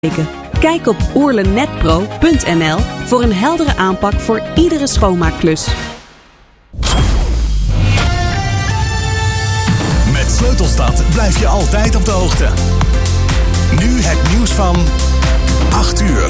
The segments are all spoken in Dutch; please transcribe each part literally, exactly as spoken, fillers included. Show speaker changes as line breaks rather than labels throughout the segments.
Kijk op oerlennetpro punt n l voor een heldere aanpak voor iedere schoonmaakklus.
Met Sleutelstad blijf je altijd op de hoogte. Nu het nieuws van acht uur.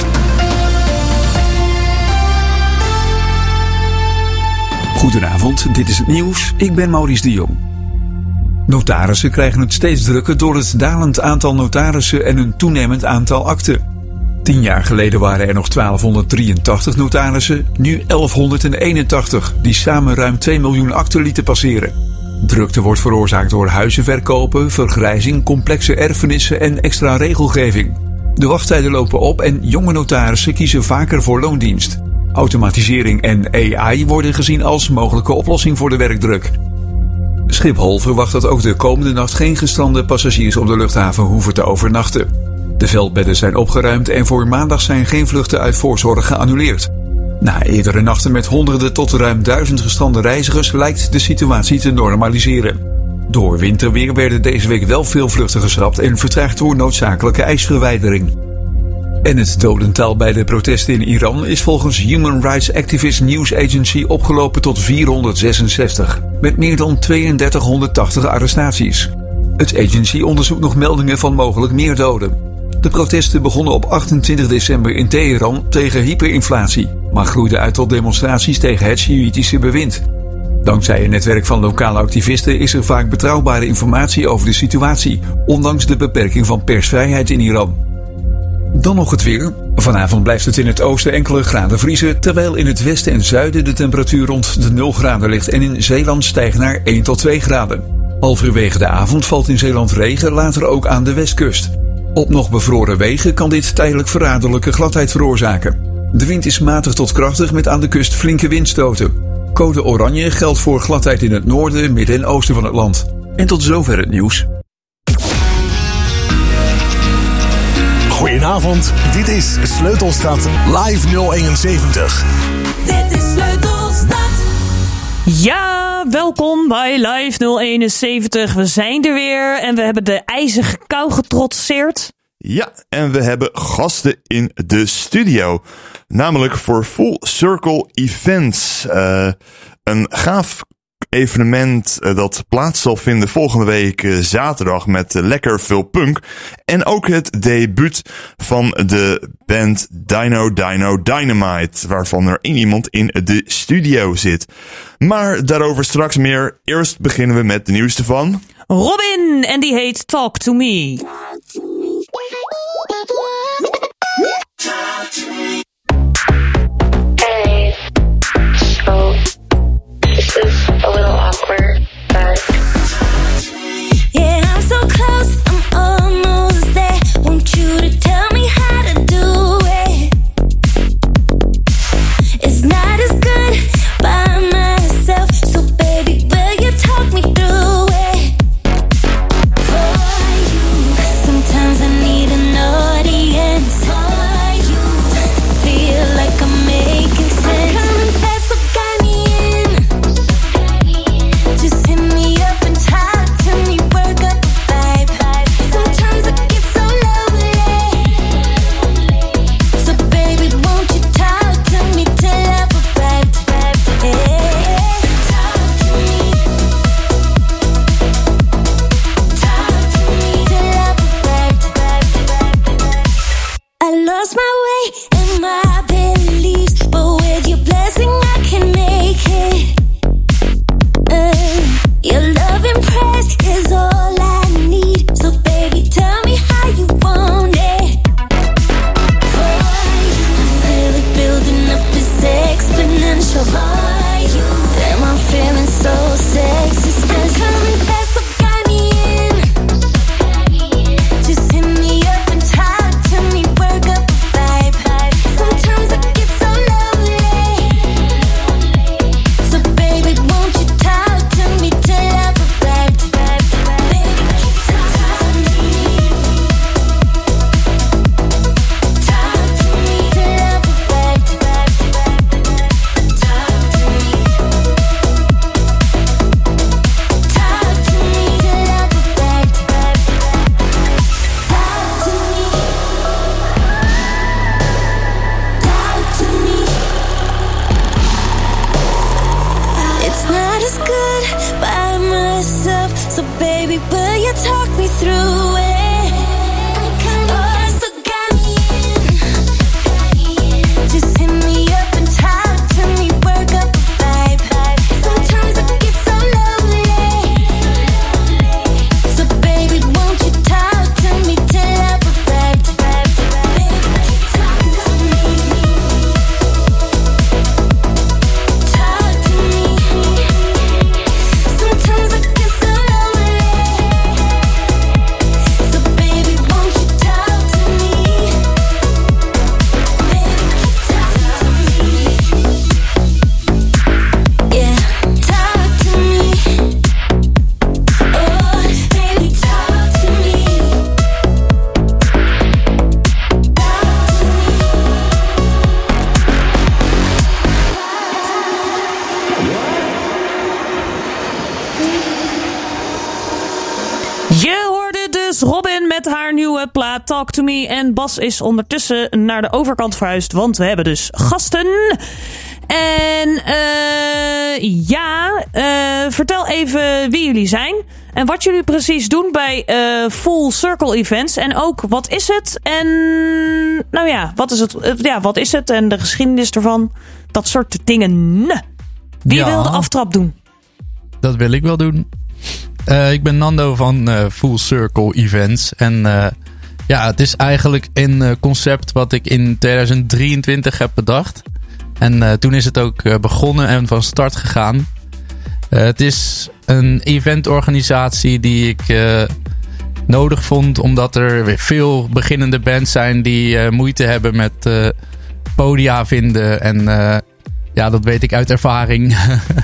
Goedenavond, dit is het nieuws. Ik ben Maurice de Jong. Notarissen krijgen het steeds drukker door het dalend aantal notarissen en een toenemend aantal akten. Tien jaar geleden waren er nog twaalfhonderddrieëntachtig notarissen, nu elfhonderdeenentachtig, die samen ruim twee miljoen akten lieten passeren. Drukte wordt veroorzaakt door huizenverkopen, vergrijzing, complexe erfenissen en extra regelgeving. De wachttijden lopen op en jonge notarissen kiezen vaker voor loondienst. Automatisering en A I worden gezien als mogelijke oplossing voor de werkdruk. Schiphol verwacht dat ook de komende nacht geen gestrande passagiers op de luchthaven hoeven te overnachten. De veldbedden zijn opgeruimd en voor maandag zijn geen vluchten uit voorzorg geannuleerd. Na eerdere nachten met honderden tot ruim duizend gestrande reizigers lijkt de situatie te normaliseren. Door winterweer werden deze week wel veel vluchten geschrapt en vertraagd door noodzakelijke ijsverwijdering. En het dodental bij de protesten in Iran is volgens Human Rights Activist News Agency opgelopen tot vierhonderdzesenzestig, met meer dan tweeduizenddertighonderdtachtig arrestaties. Het agency onderzoekt nog meldingen van mogelijk meer doden. De protesten begonnen op achtentwintig december in Teheran tegen hyperinflatie, maar groeiden uit tot demonstraties tegen het Sjiïtische bewind. Dankzij een netwerk van lokale activisten is er vaak betrouwbare informatie over de situatie, ondanks de beperking van persvrijheid in Iran. Dan nog het weer. Vanavond blijft het in het oosten enkele graden vriezen, terwijl in het westen en zuiden de temperatuur rond de nul graden ligt en in Zeeland stijgt naar één tot twee graden. Halverwege de avond valt in Zeeland regen, later ook aan de westkust. Op nog bevroren wegen kan dit tijdelijk verraderlijke gladheid veroorzaken. De wind is matig tot krachtig met aan de kust flinke windstoten. Code oranje geldt voor gladheid in het noorden, midden en oosten van het land. En tot zover het nieuws.
Goedenavond, dit is Sleutelstad Live nul eenenzeventig.
Dit is Sleutelstad.
Ja, welkom bij Live nul eenenzeventig. We zijn er weer en we hebben de ijzige kou getrotseerd.
Ja, en we hebben gasten in de studio. Namelijk voor Full Circle Events. Uh, een gaaf evenement uh, dat plaats zal vinden volgende week uh, zaterdag met uh, lekker veel punk. En ook het debuut van de band Dino Dino Dynamite, waarvan er één iemand in de studio zit. Maar daarover straks meer. Eerst beginnen we met de nieuwste van
Robin, en die heet Talk to Me.
Hey, so this is a little awkward, but
Yeah, I'm so close, I'm almost there. Want you to tell me how to do it. It's not as good by myself, so baby, will you talk me through it? For you, sometimes I need an audience. For you, just to feel like I'm making sense. Coming fast, so got me in. Just hit me up and talk to me, work up a vibe. Sometimes I get so lonely, so baby, won't you talk to me till I've arrived? Hey, talk to me, talk to me till I've arrived. I lost my way and my beliefs, but with your blessing I can make it. Uh, your love and praise is all I need, so baby, tell me how you want it. For you, I feel it building up, it's exponential. For you, damn, I'm feeling so sexy. Still coming fast, so got me in. Just hit me up and talk to me, work up a vibe. Sometimes I get so lonely, talk me through it. I'm kind of fast, so got me in. Just hit me up and talk to me, work up a vibe. Sometimes I get so lonely. So baby, won't you talk to me till I've arrived? Baby, keep talking to me. Talk to me. Sometimes I get so lonely. So baby, won't you talk to me? Baby, keep talking to me. Yeah, talk to me. Oh, baby, talk to me.
Je hoorde dus Robin met haar nieuwe plaat Talk to Me. En Bas is ondertussen naar de overkant verhuisd, want we hebben dus gasten. En eh ja, eh, vertel even wie jullie zijn. En wat jullie precies doen bij eh, Full Circle Events. En ook, wat is het? En nou ja, wat is het? Eh, Ja, wat is het? En de geschiedenis ervan. Dat soort dingen. Wie
Ja.
wil de aftrap doen?
Dat wil ik wel doen. Uh, ik ben Nando van uh, Full Circle Events. En uh, ja, het is eigenlijk een uh, concept wat ik in tweeduizend drieëntwintig heb bedacht. En uh, toen is het ook uh, begonnen en van start gegaan. Uh, het is een eventorganisatie die ik uh, nodig vond. Omdat er weer veel beginnende bands zijn die uh, moeite hebben met uh, podia vinden. En uh, ja, dat weet ik uit ervaring.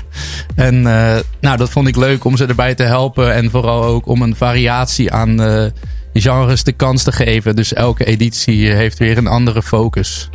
En uh, nou, dat vond ik leuk om ze erbij te helpen. En vooral ook om een variatie aan uh, genres de kans te geven. Dus elke editie heeft weer een andere focus.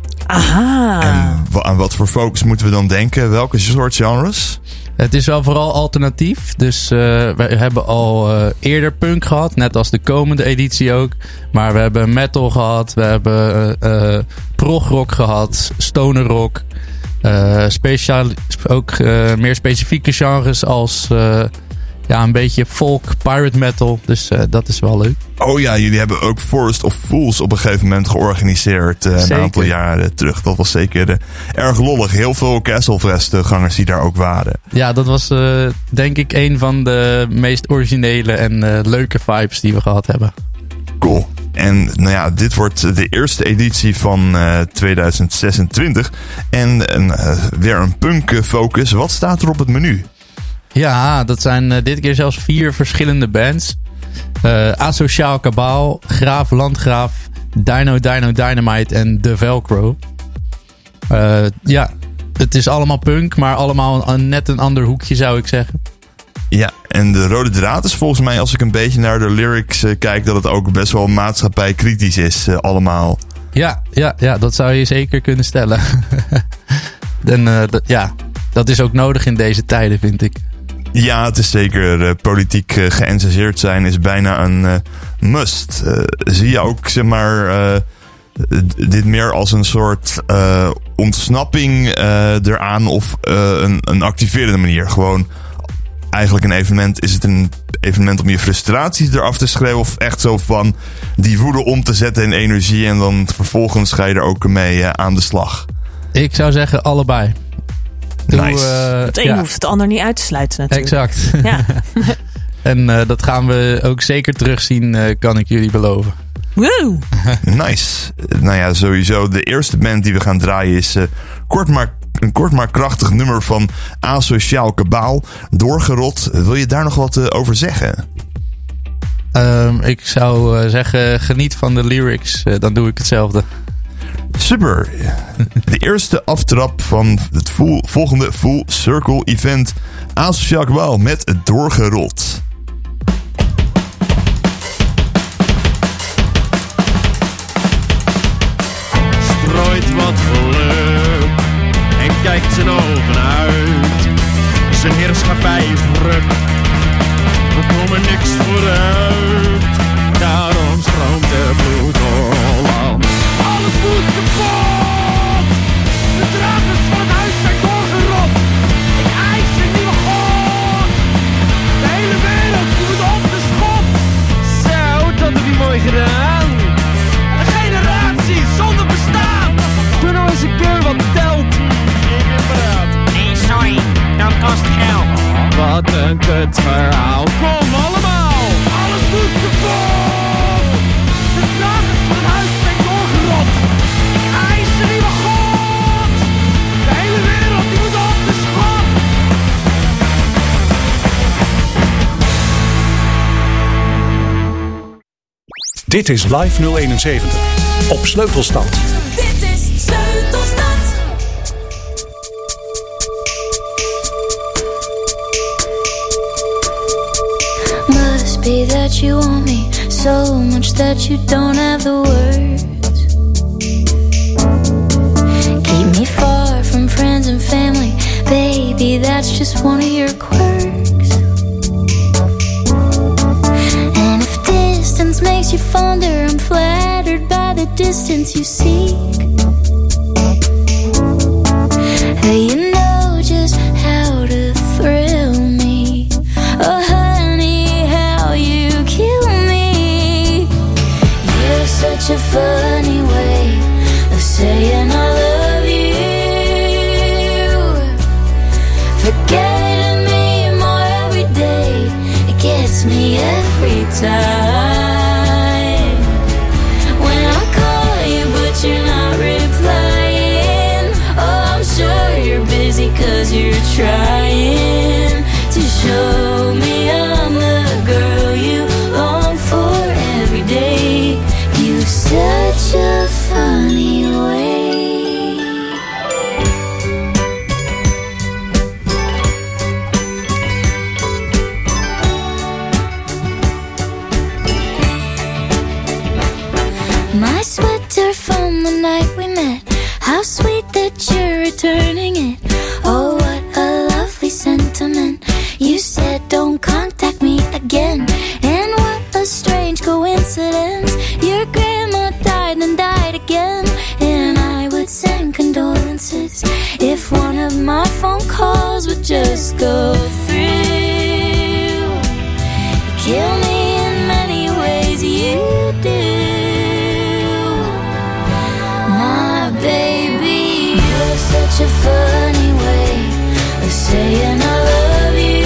Aha.
En wa- aan wat voor focus moeten we dan denken? Welke soort genres?
Het is wel vooral alternatief. Dus uh, we hebben al uh, eerder punk gehad. Net als de komende editie ook. Maar we hebben metal gehad. We hebben uh, uh, progrock gehad. Stoner rock. Uh, speciaal, ook uh, meer specifieke genres als uh, ja, een beetje folk, pirate metal. Dus uh, dat is wel leuk.
Oh ja, jullie hebben ook Forest of Fools op een gegeven moment georganiseerd. Uh, een
Zeker.
aantal jaren terug. Dat was zeker uh, erg lollig. Heel veel Castlefest-gangers die daar ook waren.
Ja, dat was uh, denk ik een van de meest originele en uh, leuke vibes die we gehad hebben.
Cool. En nou ja, dit wordt de eerste editie van uh, tweeduizend zesentwintig. En een, uh, weer een punk focus. Wat staat er op het menu?
Ja, dat zijn uh, dit keer zelfs vier verschillende bands. Uh, Asociaal Kabaal, Graaf Landgraaf, Dino Dino Dynamite en The Velcro. Uh, ja, het is allemaal punk, maar allemaal een, net een ander hoekje zou ik zeggen.
Ja, en de rode draad is volgens mij, als ik een beetje naar de lyrics uh, kijk, dat het ook best wel maatschappijkritisch is uh, allemaal.
Ja, ja, ja, dat zou je zeker kunnen stellen. en uh, d- ja, dat is ook nodig in deze tijden, vind ik.
Ja, het is zeker uh, politiek uh, geëngageerd zijn is bijna een uh, must. Uh, zie je ook, zeg maar, uh, d- dit meer als een soort uh, ontsnapping uh, eraan of uh, een, een activerende manier? Gewoon eigenlijk een evenement, is het een evenement om je frustraties eraf te schreeuwen of echt zo van die woede om te zetten in energie en dan vervolgens ga je er ook mee uh, aan de slag?
Ik zou zeggen allebei. Doe,
Nice.
uh,
Het een
ja,
hoeft het ander niet uit te sluiten natuurlijk.
exact.
Ja.
En uh, dat gaan we ook zeker terugzien, uh, kan ik jullie beloven.
Woe!
Nice. Nou ja, sowieso de eerste band die we gaan draaien is uh, kort maar, een kort maar krachtig nummer van Asociaal Kabaal, Doorgerot. Wil je daar nog wat uh, over zeggen?
Um, ik zou uh, zeggen, geniet van de lyrics. Uh, dan doe ik hetzelfde.
Super. De eerste aftrap van het vol- volgende Full Circle Event. Asociaal Kabaal met Doorgerot.
Strooit wat geluk en kijkt zijn ogen uit. Zijn heerschappij verrukt, we komen niks vooruit. Daarom stroomt de bloed door Holland. Alles moet kapot! De dragers van het huis zijn doorgerot. Ik eis een nieuwe god. De hele wereld moet op de schop. het verhaal. Kom allemaal! Alles moet kapot! De drager van het huis werd doorgerot. Hij is een nieuwe god! De hele wereld die moet op de schop!
Dit is Live nul eenenzeventig op Sleutelstad.
Dit is Sleutelstad. Must be that you want me so much that you don't have the words. Keep me far from friends and family, baby, that's just one of your quirks. And if distance makes you fonder, I'm flattered by the distance you seek. Hey, you know just how to thrill me. Oh, honey, how you kill me. You have such a funny way of saying I love you. Forgetting me more every day. It gets me every time. When I call you but you're not replying. Oh, I'm sure you're busy cause you're trying to show me I'm the girl you long for every day. You've such a funny way. My sweater from the night we met. How sweet that you're returning it. Oh, what a lovely sentiment. You said don't contact me again. And what a strange coincidence. Your grandma died and died again. And I would send condolences if one of my phone calls would just go through. You kill me in many ways, you do. My baby, you have such a funny way of saying I love you.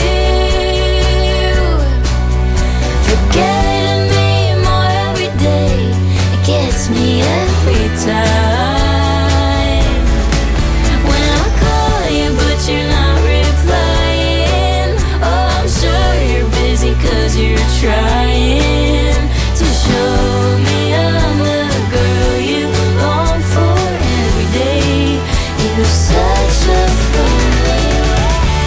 Forgetting me more every day. It gets me every time. When I call you but you're not replying. Oh, I'm sure you're busy cause you're trying to show me I'm the girl you long for every day. You're such a funny way.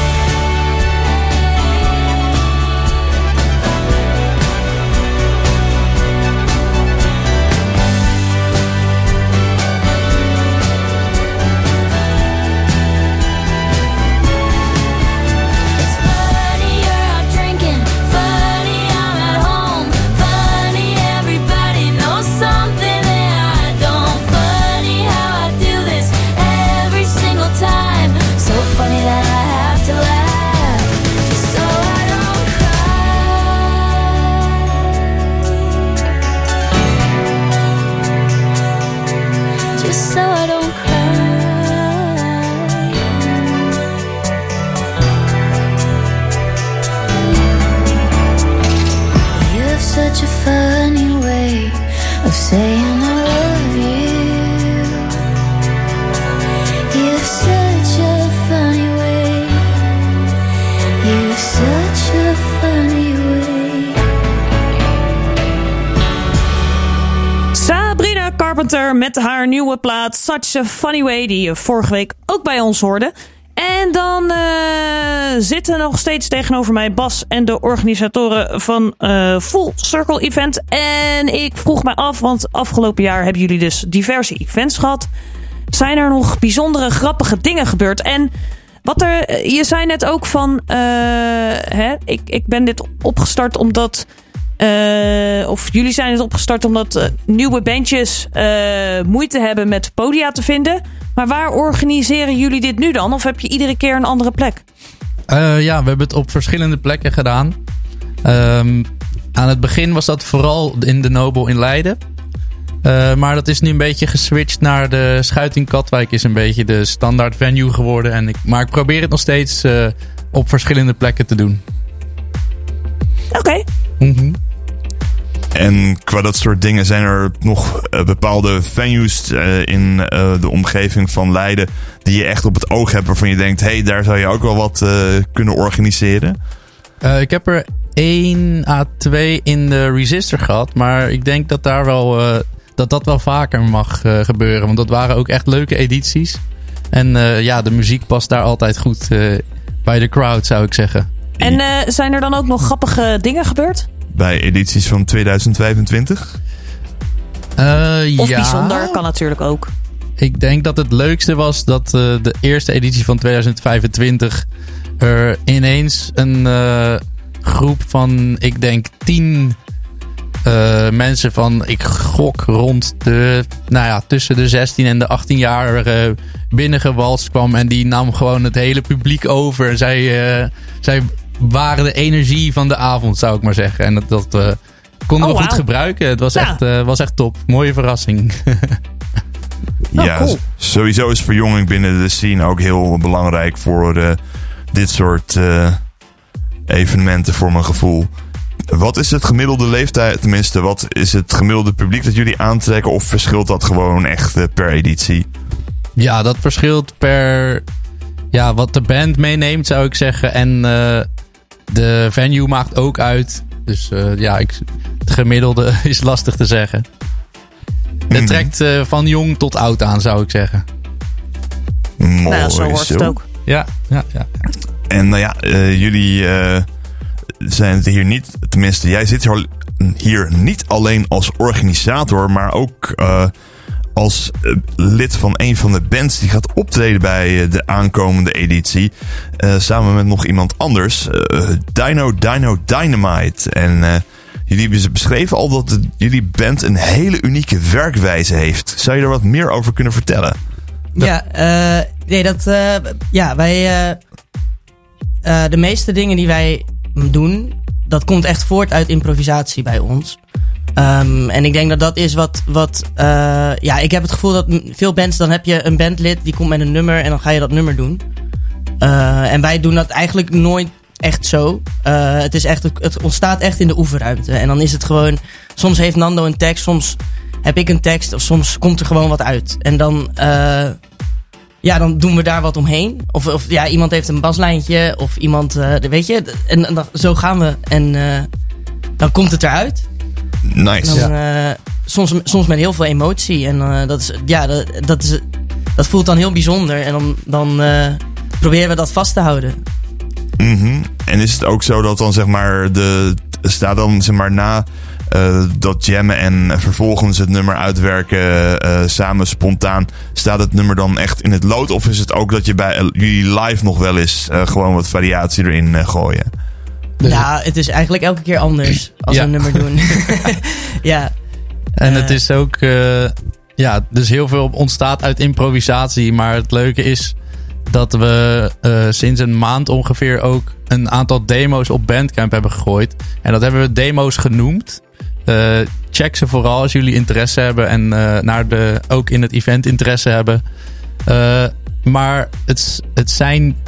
It's funny you're out drinking, funny I'm at home, funny everybody knows something that I don't, funny how I do this every single time, so funny that I have to laugh, just so I don't cry, just so I don't cry. You have such a funny way of saying I love you. You have such a funny way. You have such a funny way.
Sabrina Carpenter met haar nieuwe plaat Such a Funny Way, die je vorige week ook bij ons hoorde. En dan uh, zitten nog steeds tegenover mij Bas en de organisatoren van uh, Full Circle Event. En ik vroeg mij af, want afgelopen jaar hebben jullie dus diverse events gehad. Zijn er nog bijzondere grappige dingen gebeurd? En wat er, je zei net ook van, uh, hè, ik, ik ben dit opgestart omdat... Uh, of jullie zijn het opgestart omdat uh, nieuwe bandjes uh, moeite hebben met podia te vinden. Maar waar organiseren jullie dit nu dan? Of heb je iedere keer een andere plek?
Uh, ja, we hebben het op verschillende plekken gedaan. Um, aan het begin was dat vooral in de Nobel in Leiden. Uh, maar dat is nu een beetje geswitcht naar de Schuit in Katwijk. Is een beetje de standaard venue geworden. En ik, maar ik probeer het nog steeds uh, op verschillende plekken te doen.
Oké. Okay.
Mm-hmm.
En qua dat soort dingen zijn er nog uh, bepaalde venues uh, in uh, de omgeving van Leiden die je echt op het oog hebt waarvan je denkt, hé, hey, daar zou je ook wel wat uh, kunnen organiseren?
Uh, ik heb er één à twee in de Resistor gehad, maar ik denk dat daar wel uh, dat dat wel vaker mag uh, gebeuren, want dat waren ook echt leuke edities. En uh, ja, de muziek past daar altijd goed uh, bij de crowd, zou ik zeggen.
En uh, zijn er dan ook nog grappige dingen gebeurd?
Bij edities van tweeduizend vijfentwintig?
Uh,
of
ja.
bijzonder, kan natuurlijk ook.
Ik denk dat het leukste was dat uh, de eerste editie van tweeduizend vijfentwintig er ineens een uh, groep van, ik denk, tien uh, mensen van, ik gok rond de, nou ja, tussen de zestien en de achttien jaar uh, binnengewalst kwam. En die nam gewoon het hele publiek over. En zij, uh, zij waren de energie van de avond, zou ik maar zeggen. En dat, dat uh, konden
oh,
we goed
wow.
gebruiken. Het was,
ja.
echt, uh, was echt top. Mooie verrassing.
Oh,
ja,
cool.
Sowieso is verjonging binnen de scene ook heel belangrijk voor uh, dit soort uh, evenementen voor mijn gevoel. Wat is het gemiddelde leeftijd, tenminste, wat is het gemiddelde publiek dat jullie aantrekken? Of verschilt dat gewoon echt uh, per editie?
Ja, dat verschilt per ja, wat de band meeneemt, zou ik zeggen. En uh, de venue maakt ook uit. Dus uh, ja, ik, het gemiddelde is lastig te zeggen. Het
Mm.
trekt uh, van jong tot oud aan, zou ik zeggen.
Mooi,
Nou, zo hoort het ook.
Ja, ja, ja.
En nou ja, uh, jullie uh, zijn het hier niet, tenminste, jij zit hier, hier niet alleen als organisator, maar ook uh, als uh, lid van een van de bands die gaat optreden bij uh, de aankomende editie. Uh, samen met nog iemand anders, uh, Dino Dino Dynamite. En uh, jullie beschreven al dat de, jullie band een hele unieke werkwijze heeft. Zou je er wat meer over kunnen vertellen?
Ja, uh, nee, dat, uh, ja, wij, uh, uh, de meeste dingen die wij doen, dat komt echt voort uit improvisatie bij ons. Um, en ik denk dat dat is wat, wat uh, ja, ik heb het gevoel dat veel bands, dan heb je een bandlid die komt met een nummer en dan ga je dat nummer doen. Uh, en wij doen dat eigenlijk nooit echt zo. Uh, het is echt, het ontstaat echt in de oefenruimte. En dan is het gewoon, soms heeft Nando een tekst, soms heb ik een tekst, of soms komt er gewoon wat uit. En dan, uh, ja, dan doen we daar wat omheen. Of, of ja, iemand heeft een baslijntje, of iemand, uh, weet je. En, en dan, zo gaan we. En uh, dan komt het eruit.
Nice.
Dan, uh, soms, soms met heel veel emotie. En uh, dat is, ja, dat, dat, is, dat voelt dan heel bijzonder. En dan, dan uh, proberen we dat vast te houden.
Mm-hmm. En is het ook zo dat dan zeg maar de staat dan zeg maar na uh, dat jammen en vervolgens het nummer uitwerken uh, samen spontaan, staat het nummer dan echt in het lood? Of is het ook dat je bij uh, jullie live nog wel eens uh, gewoon wat variatie erin uh, gooien?
Dus ja, het is eigenlijk elke keer anders als
ja.
we een nummer doen. Ja.
En
uh,
het is ook, uh, ja, dus heel veel ontstaat uit improvisatie. Maar het leuke is dat we uh, sinds een maand ongeveer ook een aantal demo's op Bandcamp hebben gegooid. En dat hebben we demo's genoemd. Uh, check ze vooral als jullie interesse hebben en uh, naar de, ook in het event interesse hebben. Uh, maar het, het zijn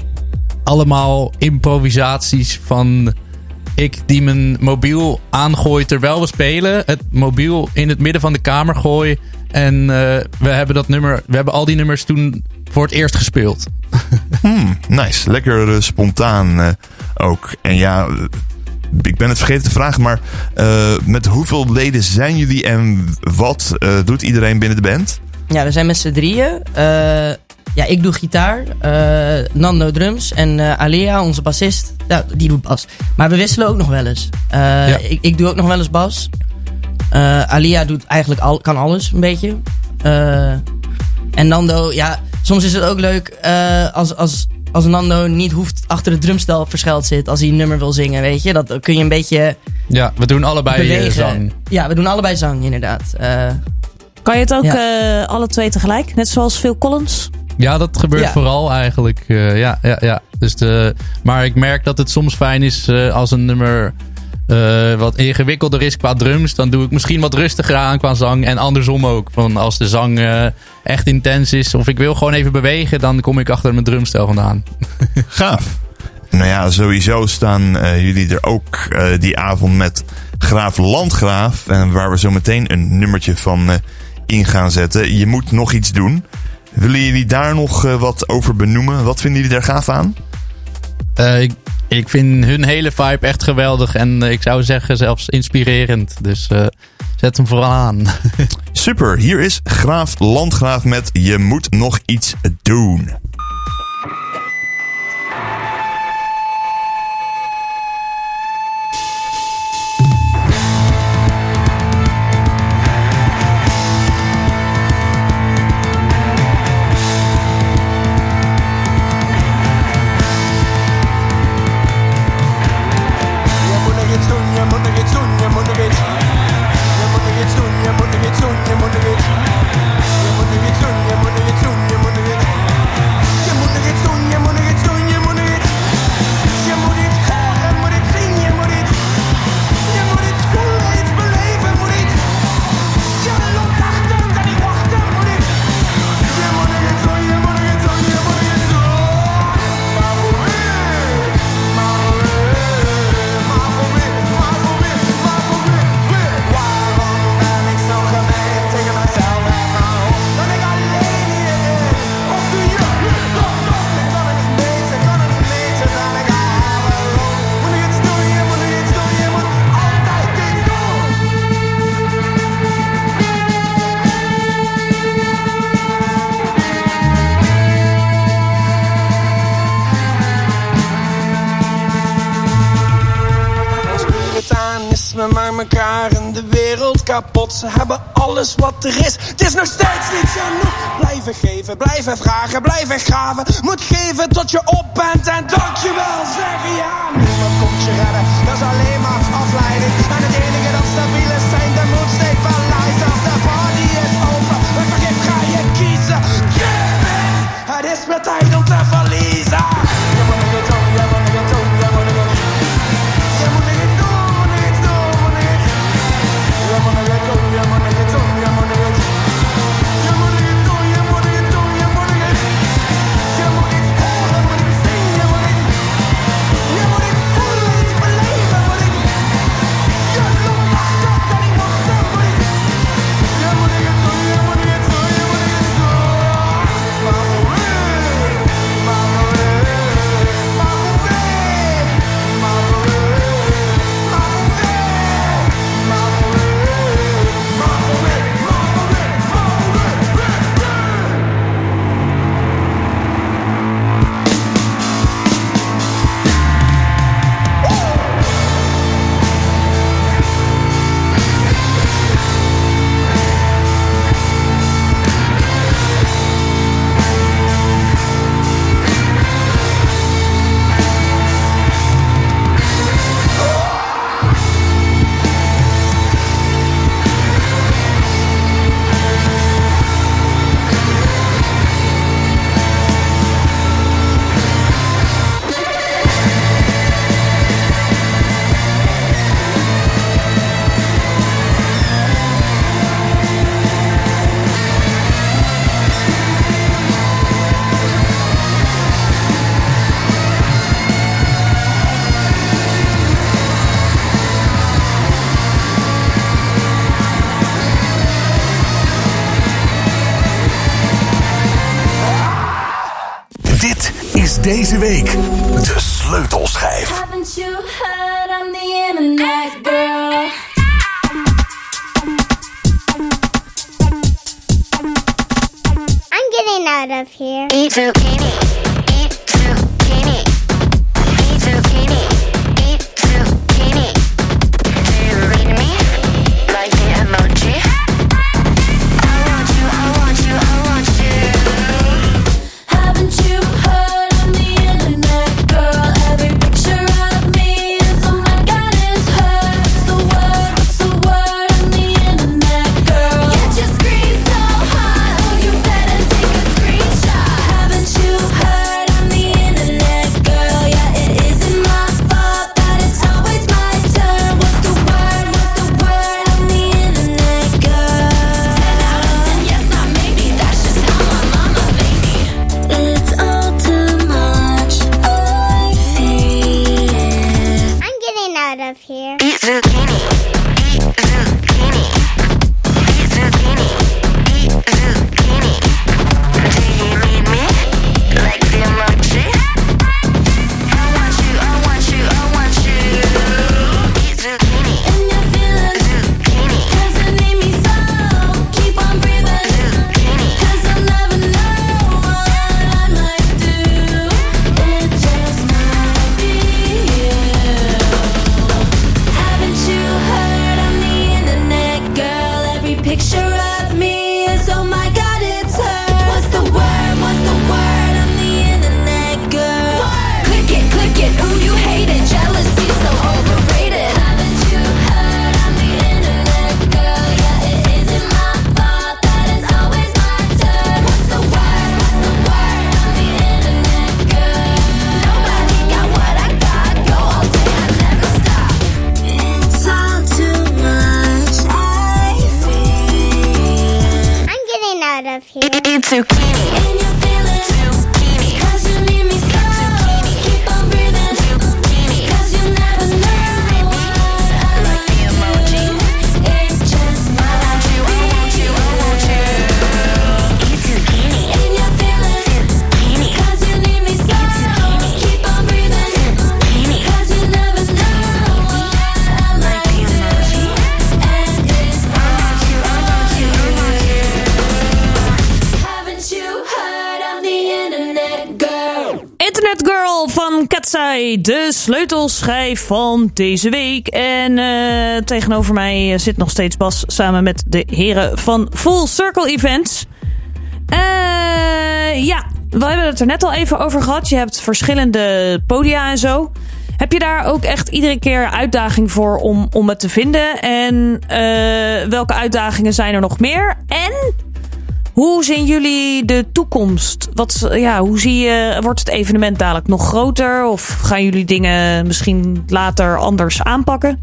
allemaal improvisaties van ik die mijn mobiel aangooi terwijl we spelen. Het mobiel in het midden van de kamer gooi. En uh, we hebben dat nummer, we hebben al die nummers toen voor het eerst gespeeld.
Hmm, nice, lekker uh, spontaan uh, ook. En ja, uh, ik ben het vergeten te vragen, maar uh, met hoeveel leden zijn jullie en wat uh, doet iedereen binnen de band?
Ja, we zijn met z'n drieën. Uh, ja, ik doe gitaar, uh, Nando drums en uh, Alia, onze bassist, ja, die doet bas. Maar we wisselen ook nog wel eens. Uh, ja. ik, ik doe ook nog wel eens bas. Uh, Alia doet eigenlijk al, kan alles een beetje. Uh, en Nando, ja, soms is het ook leuk uh, als, als, als Nando niet hoeft achter de drumstel verschuild zit als hij een nummer wil zingen, weet je. Dat kun je een beetje
ja, we doen allebei
bewegen.
zang.
Ja, we doen allebei zang, inderdaad. Uh,
kan je het ook
ja.
uh, alle twee tegelijk? Net zoals Phil Collins?
Ja, dat gebeurt ja. vooral eigenlijk. Uh, ja, ja, ja. Dus de, maar ik merk dat het soms fijn is uh, als een nummer uh, wat ingewikkelder is qua drums. Dan doe ik misschien wat rustiger aan qua zang. En andersom ook. Van als de zang uh, echt intens is of ik wil gewoon even bewegen, dan kom ik achter mijn drumstel vandaan.
Gaaf. Nou ja, sowieso staan uh, jullie er ook uh, die avond met Graaf Landgraaf. En waar we zo meteen een nummertje van uh, in gaan zetten. Je moet nog iets doen. Willen jullie daar nog uh, wat over benoemen? Wat vinden jullie daar gaaf aan?
Uh, ik, ik vind hun hele vibe echt geweldig. En uh, ik zou zeggen zelfs inspirerend. Dus uh, zet hem vooral aan.
Super, hier is Graaf Landgraaf met Je moet nog iets doen.
Maar elkaar in de wereld kapot. Ze hebben alles wat er is. Het is nog steeds niet genoeg. Blijven geven, blijven vragen, blijven graven. Moet geven tot je op bent en tot je wel zeggen ja. Niemand komt je redden, dat is alleen maar afleiding. En het enige dat stabiel is zijn de moedsteek van lijst. Als de party is open, met vergif ga je kiezen. Give it! Het is weer tijd om te verliezen. Je moet nog iets doen, je moet nog iets doen, je moet nog iets doen. Je moet nog iets doen. Je moet nog iets doen, je moet nog iets doen, je moet nog iets doen. Je moet nog iets doen, je moet nog iets doen, je moet nog iets. Je moet iets horen, moet iets zien, je moet iets. Je moet iets voelen, iets beleven, moet iets. Je loopt achter, kan niet wachten, moet iets. Je moet nog iets doen, je moet nog iets doen, je moet nog iets doen. Maar voor wie? Maar voor wie? Maar voor wie? Maar voor wie? Maar voor wie? Maar voor wie?
Deze week de sleutelschijf.
Haven't you heard I'm the internet girl? I'm getting out of here. Eat zucchini. Eat zucchini. Eat zucchini. Eat zucchini. Do you read me? Like the emoji? I want you, I want you, I want you. Haven't you heard?
Haven't you heard?
out of here.
It's zucchini. And your feelings. Zucchini. Cause you need me so. Zucchini. Keep on breathing. Zucchini. Cause you never know what I like the emoji. It's just I want you, I want you, I want you. Eat zucchini. And your feelings. Zucchini. Cause you need me so. Zucchini. Keep on breathing. Zucchini. Cause you never know what I like the emoji. And it's I want you, I want you, I want you. Haven't you heard of the internet girl?
Internet Girl van Katsai, de sleutelschijf van deze week. En uh, tegenover mij zit nog steeds Bas samen met de heren van Full Circle Events. Uh, ja, we hebben het er net al even over gehad. Je hebt verschillende podia en zo. Heb je daar ook echt iedere keer uitdaging voor om, om het te vinden? En uh, welke uitdagingen zijn er nog meer? En hoe zien jullie de toekomst? Wat, ja, hoe zie je, wordt het evenement dadelijk nog groter? Of gaan jullie dingen misschien later anders aanpakken?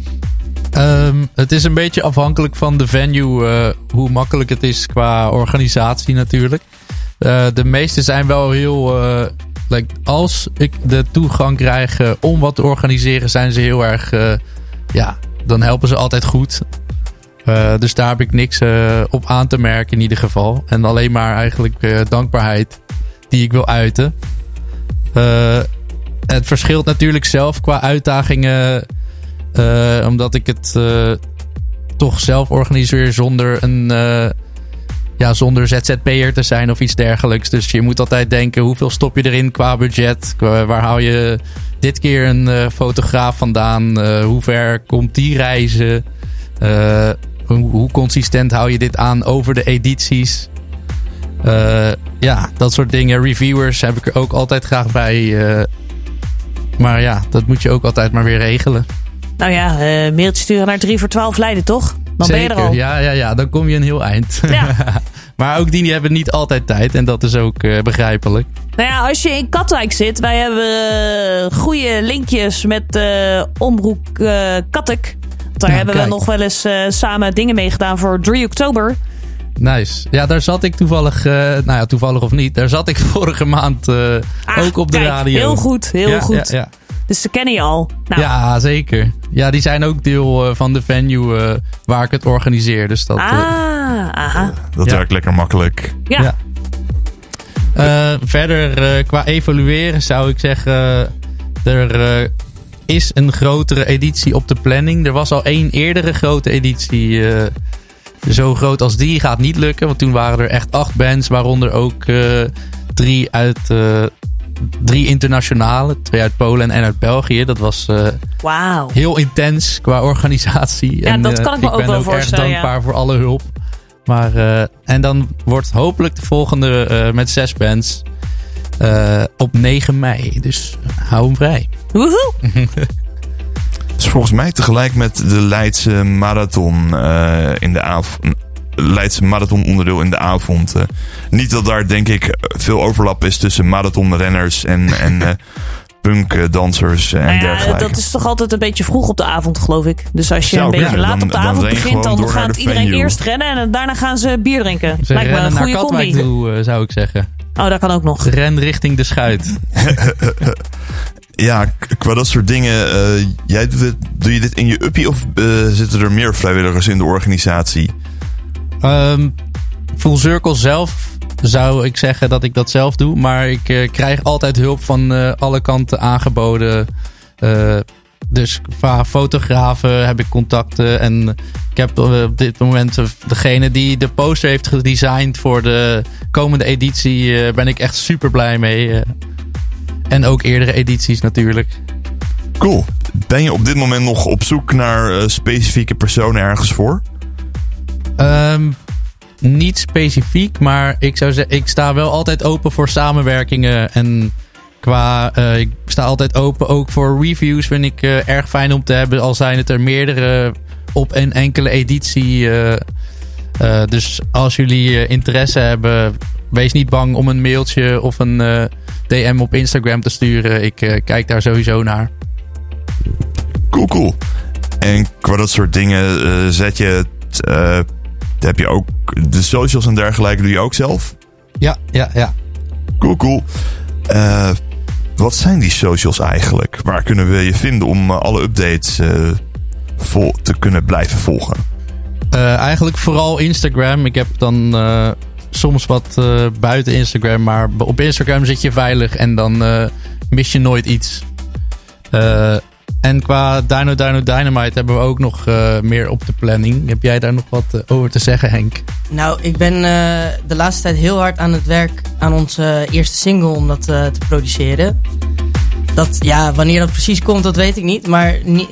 Um, het is een beetje afhankelijk van de venue, uh, hoe makkelijk het is qua organisatie natuurlijk. Uh, de meeste zijn wel heel... Uh, like, als ik de toegang krijg uh, om wat te organiseren, zijn ze heel erg... Uh, ja, dan helpen ze altijd goed. Uh, dus daar heb ik niks uh, op aan te merken in ieder geval. En alleen maar eigenlijk uh, dankbaarheid die ik wil uiten. Uh, het verschilt natuurlijk zelf qua uitdagingen... Uh, omdat ik het uh, toch zelf organiseer zonder een uh, ja, zonder Z Z P'er te zijn of iets dergelijks. Dus je moet altijd denken, hoeveel stop je erin qua budget? Qua, waar haal je dit keer een uh, fotograaf vandaan? Uh, hoe ver komt die reizen? Uh, hoe, hoe consistent hou je dit aan over de edities? Uh, ja, dat soort dingen. Reviewers heb ik er ook altijd graag bij. Uh, maar ja, dat moet je ook altijd maar weer regelen.
Nou ja, uh, mailtje sturen naar drie voor twaalf Leiden, toch? Dan
Zeker,
ben je er al.
Ja, ja, ja, dan kom je een heel eind.
Ja.
Maar ook die hebben niet altijd tijd. En dat is ook uh, begrijpelijk.
Nou ja, als je in Katwijk zit. Wij hebben uh, goede linkjes met uh, Omroep uh, Kattek. Daar
Ja,
hebben
kijk.
we nog wel eens uh, samen dingen mee gedaan voor drie oktober.
Nice. Ja, daar zat ik toevallig... Uh, nou ja, toevallig of niet. Daar zat ik vorige maand uh,
Ah,
ook op de
kijk,
radio.
heel goed, heel
Ja,
goed.
Ja, ja.
Dus ze kennen je al. Nou,
Ja, zeker. Ja, die zijn ook deel uh, van de venue uh, waar ik het organiseer. Dus dat, uh,
ah, aha.
Dat
Ja.
werkt lekker makkelijk.
Ja.
Ja. Uh, verder, uh, qua evalueren zou ik zeggen... Uh, er uh, is een grotere editie op de planning. Er was al één eerdere grote editie. Uh, zo groot als die gaat niet lukken. Want toen waren er echt acht bands. Waaronder ook uh, drie uit... Uh, drie internationale. Twee uit Polen en uit België. Dat was uh,
Wauw.
heel intens qua organisatie.
Ja,
en,
dat
uh,
kan ik me ook
ben
wel
ook
voorstellen,
erg
ja.
dankbaar voor alle hulp. Maar, uh, en dan wordt hopelijk de volgende uh, met zes bands uh, op negen mei. Dus hou hem vrij.
Woehoe.
Het is volgens mij tegelijk met de Leidse Marathon uh, in de avond. Leidse Marathon onderdeel in de avond. Uh, niet dat daar denk ik veel overlap is tussen marathonrenners en, en uh, punkdansers en
Nou ja,
dergelijke.
dat is toch altijd een beetje vroeg op de avond, geloof ik. Dus als je
Zou
een beetje
kunnen.
laat
Dan-
op de
dan
avond
ren je
begint,
gewoon
dan
door naar
gaat
de
iedereen
venue.
eerst rennen en daarna gaan ze bier drinken.
Ze
Lijkt me een
rennen naar
goede
Katwijk
combi.
toe, uh, zou ik zeggen.
Oh, dat kan ook nog.
Ren richting de schuit.
Ja, k- qua dat soort dingen. Uh, jij doet het, doe je dit in je uppie of uh, zitten er meer vrijwilligers in de organisatie?
Um, Full Circle zelf zou ik zeggen dat ik dat zelf doe. Maar ik uh, krijg altijd hulp van uh, alle kanten aangeboden. Uh, dus qua fotografen heb ik contacten. En ik heb uh, op dit moment uh, degene die de poster heeft gedesigned voor de komende editie. Uh, ben ik echt super blij mee. Uh, en ook eerdere edities natuurlijk.
Cool. Ben je op dit moment nog op zoek naar uh, specifieke personen ergens voor?
Um, niet specifiek, maar ik zou zeggen, ik sta wel altijd open voor samenwerkingen. En qua, uh, ik sta altijd open ook voor reviews. Vind ik uh, erg fijn om te hebben, al zijn het er meerdere op een enkele editie. Uh, uh, dus als jullie uh, interesse hebben, wees niet bang om een mailtje of een uh, D M op Instagram te sturen. Ik uh, kijk daar sowieso naar.
Cool, cool. En qua dat soort dingen uh, zet je het uh, heb je ook de socials en dergelijke doe je ook zelf?
Ja, ja, ja.
Cool, cool. Uh, wat zijn die socials eigenlijk? Waar kunnen we je vinden om uh, alle updates uh, vol te kunnen blijven volgen?
Uh, eigenlijk vooral Instagram. Ik heb dan uh, soms wat uh, buiten Instagram, maar op Instagram zit je veilig en dan uh, mis je nooit iets. Uh, en qua Dino Dino Dynamite hebben we ook nog uh, meer op de planning. Heb jij daar nog wat uh, over te zeggen, Henk?
Nou, ik ben uh, de laatste tijd heel hard aan het werk aan onze eerste single om dat uh, te produceren. Dat, ja, wanneer dat precies komt, dat weet ik niet. Maar uh,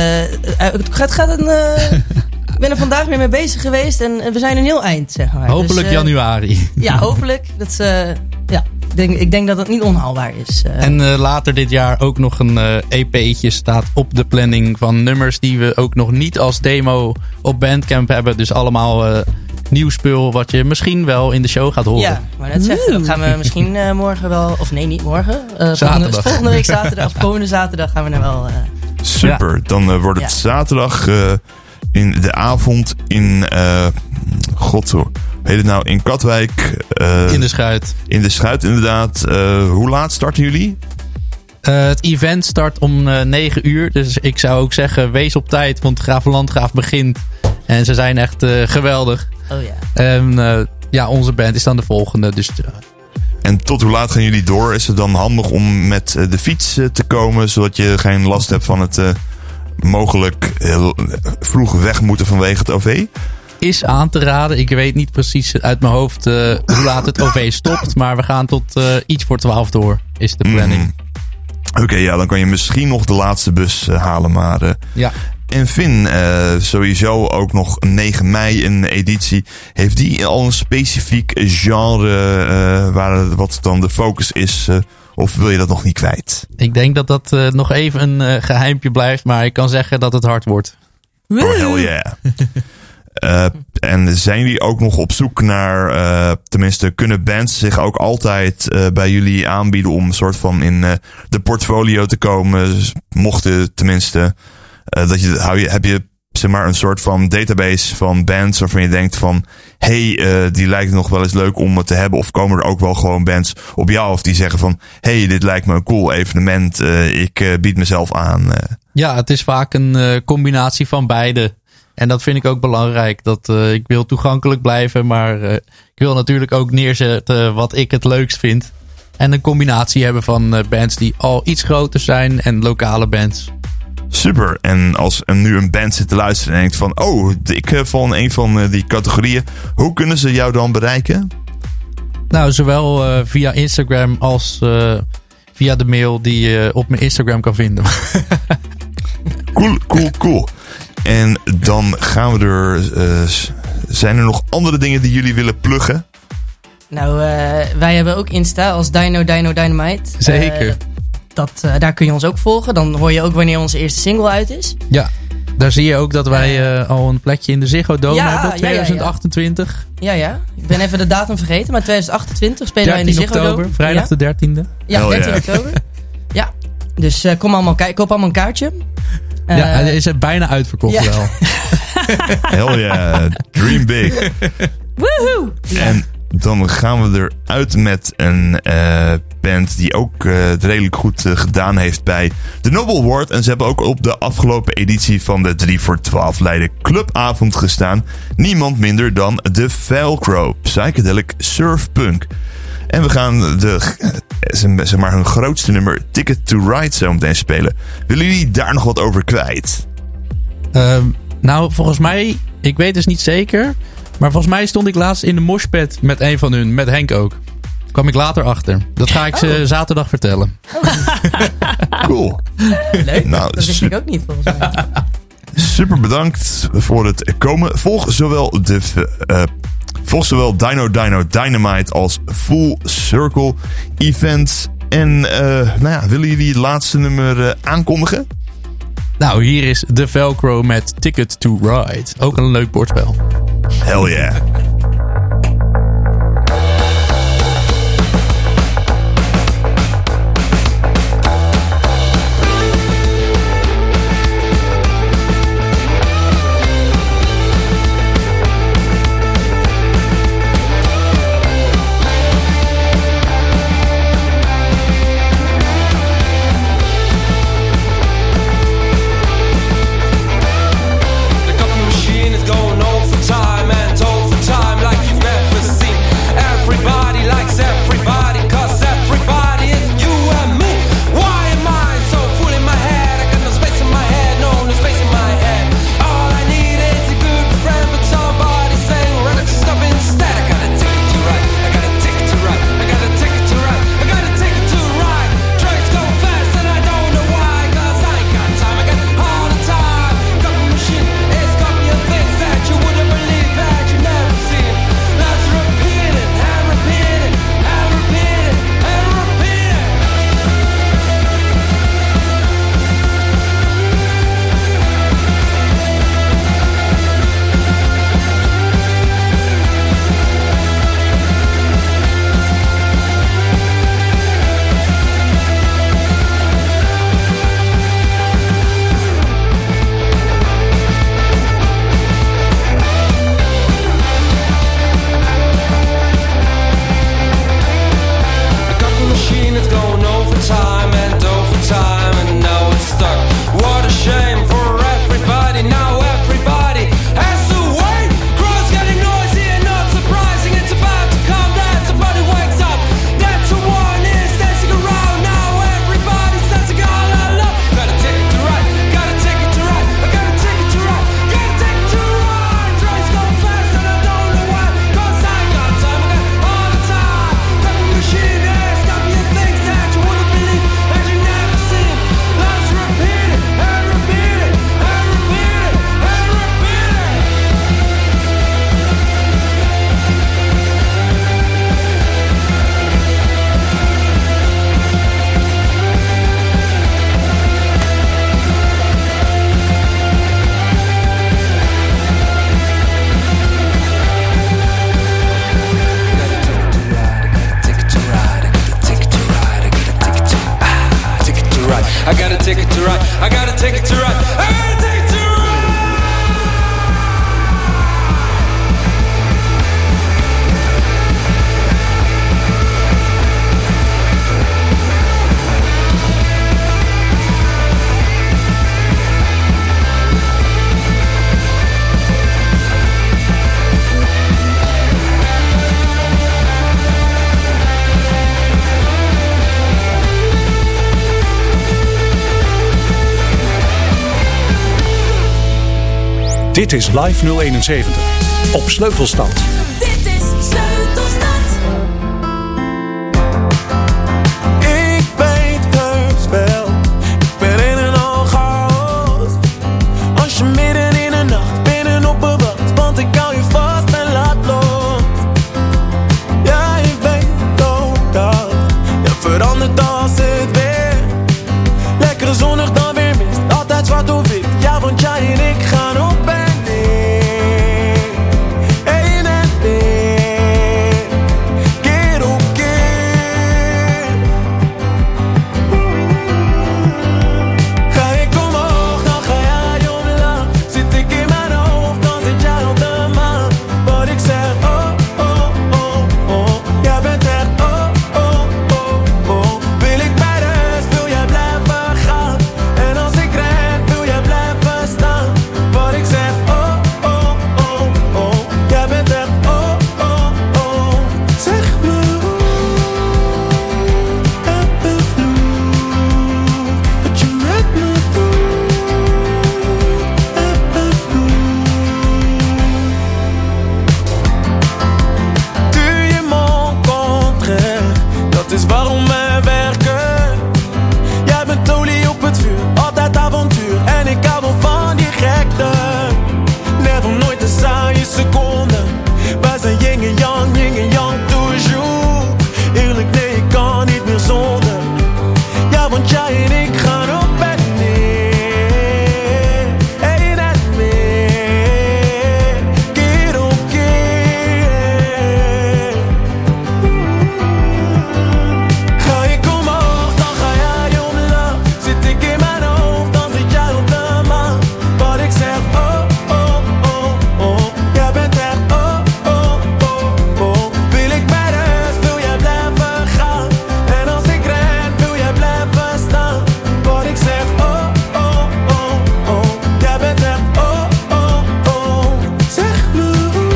het gaat, gaat een... Uh, ik ben er vandaag weer mee bezig geweest en uh, we zijn een heel eind, zeg maar.
Hopelijk
dus, uh,
januari.
Ja, hopelijk. Dat is, uh, ja, ik, denk, ik denk dat het niet onhaalbaar is. Uh.
En uh, later dit jaar ook nog een uh, E P'tje staat op de planning van nummers die we ook nog niet als demo op Bandcamp hebben. Dus allemaal uh, nieuw spul wat je misschien wel in de show gaat horen.
Ja, maar net zeggen, dat gaan we misschien uh, morgen wel... Of nee, niet morgen. Uh,
zaterdag.
Volgende, volgende week zaterdag, of komende zaterdag gaan we er wel... Uh,
Super, ja. Dan uh, wordt het ja. zaterdag uh, in de avond in... Uh, God hoor. Heet het nou in Katwijk? Uh,
in de Schuit.
In de Schuit, inderdaad. Uh, hoe laat starten jullie?
Uh, het event start om uh, negen uur. Dus ik zou ook zeggen, wees op tijd. Want Graaf Landgraaf begint. En ze zijn echt uh, geweldig.
Oh ja.
En uh, ja, onze band is dan de volgende. Dus, uh,
en tot hoe laat gaan jullie door? Is het dan handig om met uh, de fiets uh, te komen? Zodat je geen last hebt van het uh, mogelijk uh, vroeg weg moeten vanwege het O V?
Is aan te raden. Ik weet niet precies uit mijn hoofd uh, hoe laat het O V stopt. Maar we gaan tot uh, iets voor twaalf door, is de planning. Mm.
Oké, okay, ja, dan kan je misschien nog de laatste bus uh, halen. Maar, uh,
ja.
En Finn, uh, sowieso ook nog negen mei een editie. Heeft die al een specifiek genre uh, waar wat dan de focus is? Uh, of wil je dat nog niet kwijt?
Ik denk dat dat uh, nog even een uh, geheimpje blijft. Maar ik kan zeggen dat het hard wordt.
Oh, hell yeah. Uh, en zijn jullie ook nog op zoek naar, uh, tenminste kunnen bands zich ook altijd uh, bij jullie aanbieden om een soort van in uh, de portfolio te komen? Dus mochten tenminste, uh, dat je, hou je, heb je zeg maar een soort van database van bands waarvan je denkt van, hey, uh, die lijkt nog wel eens leuk om het te hebben. Of komen er ook wel gewoon bands op jou of die zeggen van, hey, dit lijkt me een cool evenement, uh, ik uh, bied mezelf aan. Uh.
Ja, het is vaak een uh, combinatie van beide. En dat vind ik ook belangrijk. Dat uh, ik wil toegankelijk blijven, maar uh, ik wil natuurlijk ook neerzetten wat ik het leukst vind. En een combinatie hebben van uh, bands die al iets groter zijn en lokale bands.
Super. En als er nu een band zit te luisteren en denkt van, oh, ik uh, val in een van uh, die categorieën. Hoe kunnen ze jou dan bereiken?
Nou, zowel uh, via Instagram als uh, via de mail die je op mijn Instagram kan vinden.
Cool, cool, cool. En dan gaan we er... Uh, zijn er nog andere dingen die jullie willen pluggen?
Nou, uh, wij hebben ook Insta als Dino Dino Dynamite.
Zeker. Uh,
dat, uh, daar kun je ons ook volgen. Dan hoor je ook wanneer onze eerste single uit is.
Ja, daar zie je ook dat wij uh, al een plekje in de Ziggo Dome
ja,
hebben. twintig achtentwintig.
Ja, ja, ja. Ik ben even de datum vergeten. Maar twintig achtentwintig spelen wij in de Ziggo Dome.
Oktober, vrijdag ja. de dertiende.
Ja, dertien oh, ja. oktober. Ja, dus uh, kom allemaal k- koop allemaal een kaartje.
Uh, ja, hij is bijna uitverkocht ja. wel.
Hell yeah, dream big.
Woehoe!
En dan gaan we eruit met een uh, band die ook uh, het redelijk goed uh, gedaan heeft bij de Nobel Award. En ze hebben ook op de afgelopen editie van de drie voor twaalf Leiden Clubavond gestaan. Niemand minder dan de Velcro, psychedelic surfpunk. En we gaan de, zeg maar, hun grootste nummer, Ticket to Ride, zo meteen spelen. Willen jullie daar nog wat over kwijt?
Um, nou, volgens mij, ik weet dus niet zeker. Maar volgens mij stond ik laatst in de moshpit met een van hun, met Henk ook. Daar kwam ik later achter. Dat ga ik ze oh. zaterdag vertellen.
Oh.
Cool.
Leuk, nou, dat wist ik ook niet volgens mij.
Super bedankt voor het komen. Volg zowel de... Uh, Volg zowel Dino Dino Dynamite als Full Circle Events. En uh, nou ja, willen jullie het laatste nummer uh, aankondigen?
Nou, hier is de Velcro met Ticket to Ride. Ook een leuk bordspel.
Hell yeah.
ticket to ride. I got a ticket to ride. I got a ticket to ride.
Dit is Live nul eenenzeventig op Sleutelstad.
Dit is Sleutelstad.
Ik weet heus wel, ik ben in een al chaos. Als je midden in de nacht binnen op me wacht, want ik hou je vast en laat los. Ja, ik weet ook dat je verandert als het weer. Lekker zonnig dan weer mist, altijd zwart of wit. Ja, want jij en ik gaan op en neer. Heen en weer, keer op keer. Ga ik omhoog, dan ga jij omlaag. Zit ik in mijn hoofd, dan zit jij op de maan. Wat ik zeg, oh, oh, oh, oh. Jij bent echt, oh, oh, oh, oh. Wil ik bij de rust, wil jij blijven gaan. En als ik ren, wil jij blijven staan. Wat ik zeg, oh, oh, oh, oh. Jij bent echt, oh, oh, oh. Zeg me hoe, heb een vloed. Wat je met me doet, heb een vloed. Tu je mon contraire, dat is waarom wij werken. Jij bent olie op het vuur, altijd avontuur. En ik hou wel van die gekte. Never nooit een saaie seconde. Wij zijn yin en yang, yin en yang toujours. Eerlijk nee, ik kan niet meer zonder. Ja, want jij en ik gaan op en neer. Heen en weer, keer op keer. Ga ik omhoog, dan ga jij omlaag. Zit ik in mijn hoofd, dan zit jij op de maan. Wat ik zeg, oh, oh, oh, oh. Jij bent echt, oh, oh, oh, oh. Wil ik bij de rust, wil jij blijven gaan. En als ik ren, wil jij blijven staan. Wat ik zeg, oh, oh, oh, oh. Jij bent echt, oh, oh, oh. Zeg me hoe,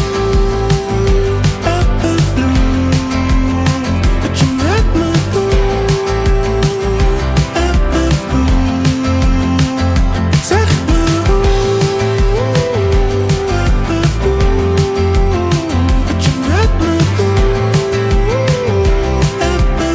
heb een vloed. Wat je met me doet, heb een vloed. Zeg me hoe, heb een vloed. Wat je met me doet, heb een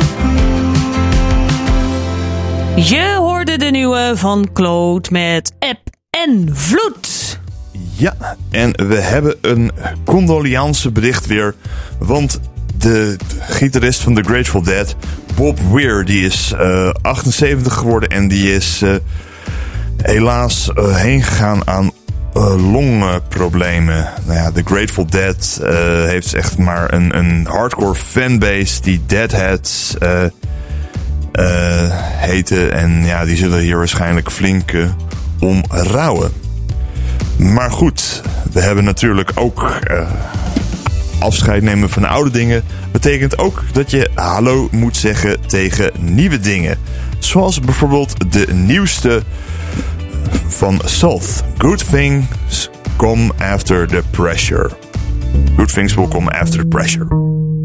vloed.
Je hoorde de nieuwe van Claude met Eb en Vloed.
Ja, en we hebben een condoliance bericht weer. Want de gitarist van The Grateful Dead, Bob Weir, die is uh, achtenzeventig geworden. En die is uh, helaas uh, heen gegaan aan uh, longproblemen. Nou ja, The Grateful Dead uh, heeft echt maar een, een hardcore fanbase die Deadheads uh, uh, heten. En ja, die zullen hier waarschijnlijk flink uh, om rouwen. Maar goed, we hebben natuurlijk ook uh, afscheid nemen van oude dingen. Betekent ook dat je hallo moet zeggen tegen nieuwe dingen. Zoals bijvoorbeeld de nieuwste van Salt. Good things come after the pressure. Good things will come after the pressure.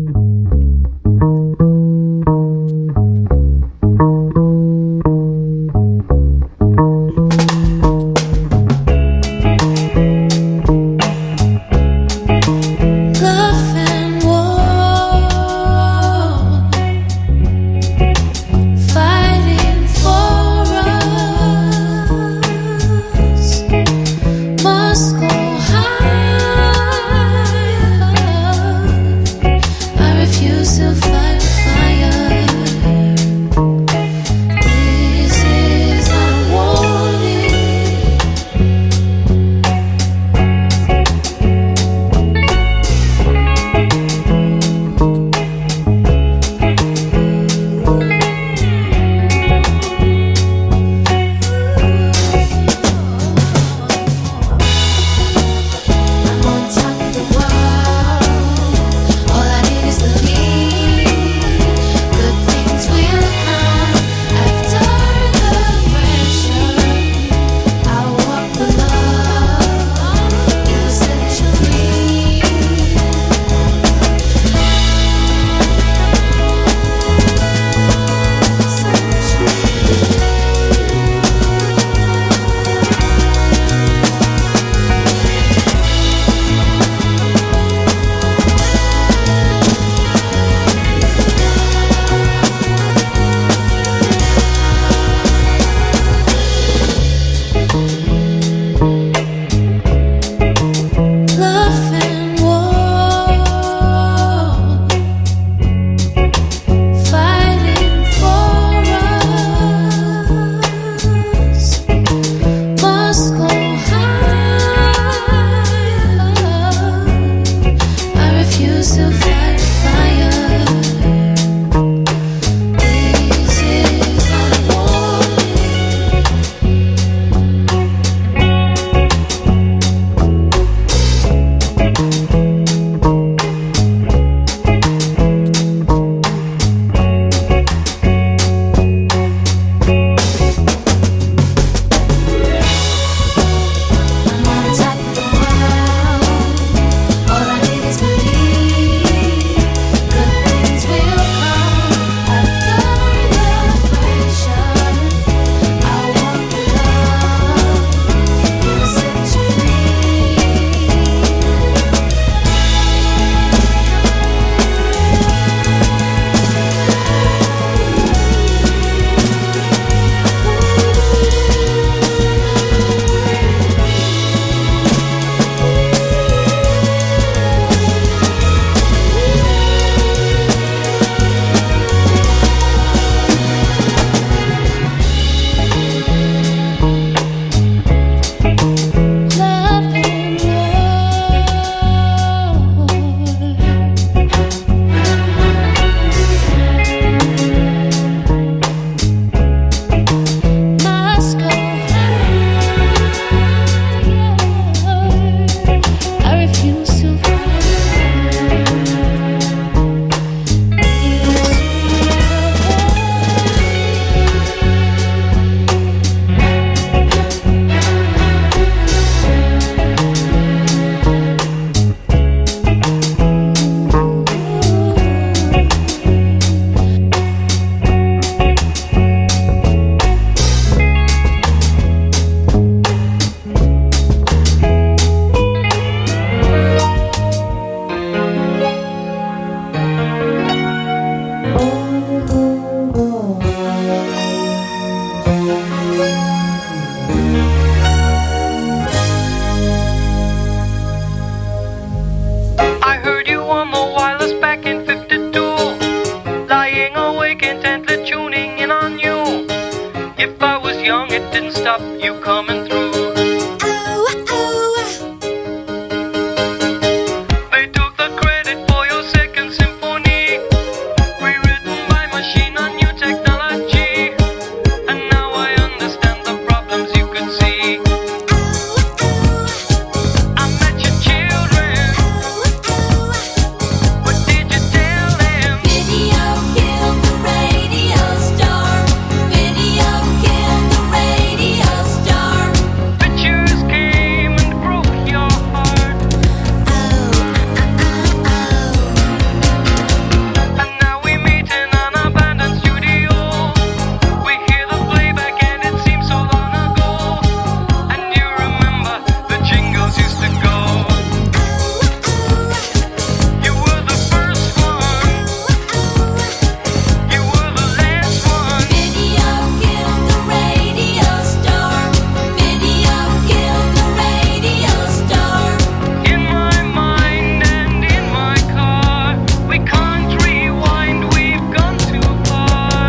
Love and war, fighting for us, must go higher.
it didn't stop you coming through. They took the credit for your second symphony, rewritten by machine on new technology. And now I understand the problems you could see. I met your children. What did you tell them? Video killed the radio star. Video killed the radio star. Pictures came and broke your heart. And now we meet in an abandoned studio. We hear the playback and it seems so long ago. And you remember the jingles used to go. You were the first one. You were the last one. Video killed the radio star. Video killed the radio star. In my mind and in my car, we can't rewind, we've gone too far.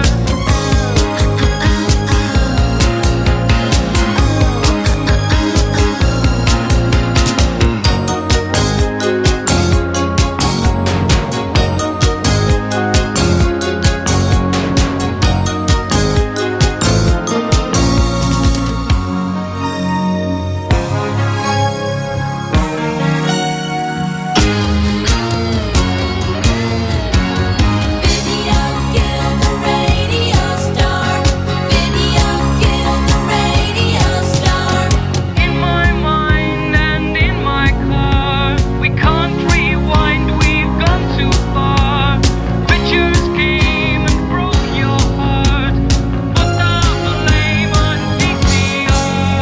Video killed the radio star. Video killed the radio star. In my mind and in my car, we can't rewind, we've gone too far. Pictures came and broke your heart. Put the blame on V C R.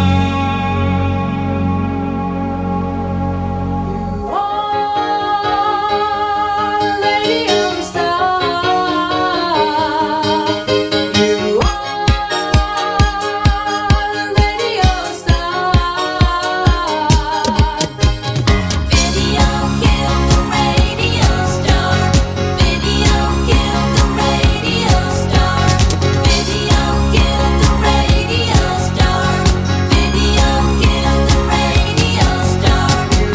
Radio star. You are radio star. Video killed the radio star. Video killed the radio star. Video killed the radio star. Video killed the radio star. You